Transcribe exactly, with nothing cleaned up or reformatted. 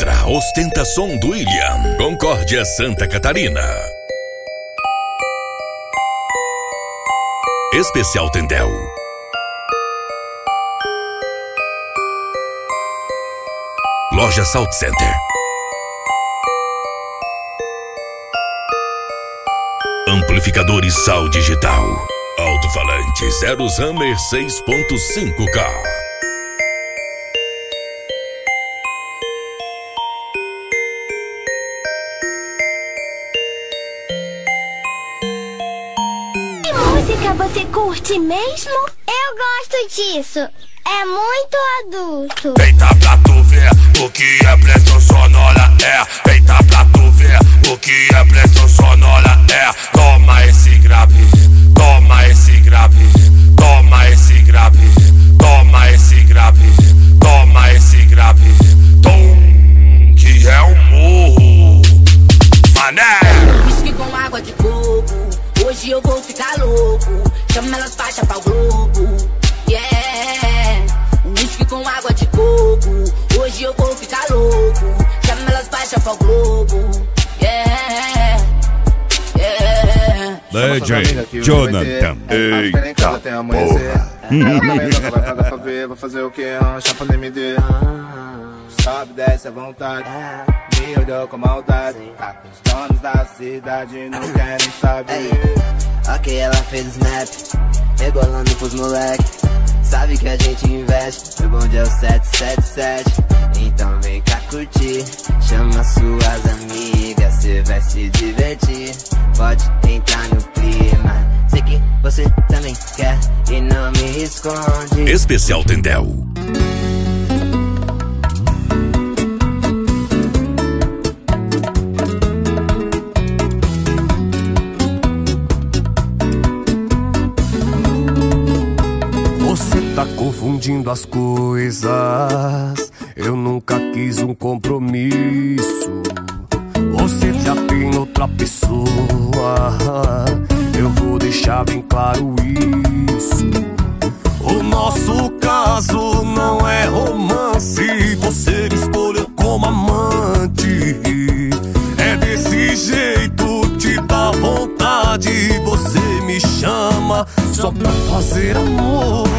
Outra ostentação do William. Concórdia, Santa Catarina. Especial Tendel. Loja South Center. Amplificadores Sal Digital. Alto-falante zero Hammer seis ponto cinco K. Que música você curte mesmo? Eu gosto disso. É muito adulto. Eita pra tu ver o que é pressão sonora, é. Eita pra tu ver o que é pressão sonora, é. Toma esse grave, toma esse grave, toma esse grave, toma esse grave, toma esse grave, tom, que é o morro, mané. Whisky com água de coco, hoje eu vou ficar louco. Chama elas baixa pra o globo, yeah. Whisky com água de coco, hoje eu vou ficar louco. Chama elas baixa pra o globo, yeah, yeah. D J Jonathan. Eita porra. Ela também nunca vai pagar pra ver, vai fazer o que? Chapa no M D. Sobe, desce à vontade, me olhou com maldade. Os donos da cidade não querem saber. Ok, ela fez snap, rebolando pros moleque. Sabe que a gente investe, meu bonde é o sete sete sete. Então vem cá curtir, chama suas amigas, cê vai se divertir. Pode entrar no clima, sei que você também quer e não me esconde. Especial Tendel. Tá confundindo as coisas. Eu nunca quis um compromisso. Você já tem outra pessoa. Eu vou deixar bem claro isso. O nosso caso não é romance. Você me escolheu como amante. É desse jeito, te dá vontade. Você me chama só pra fazer amor.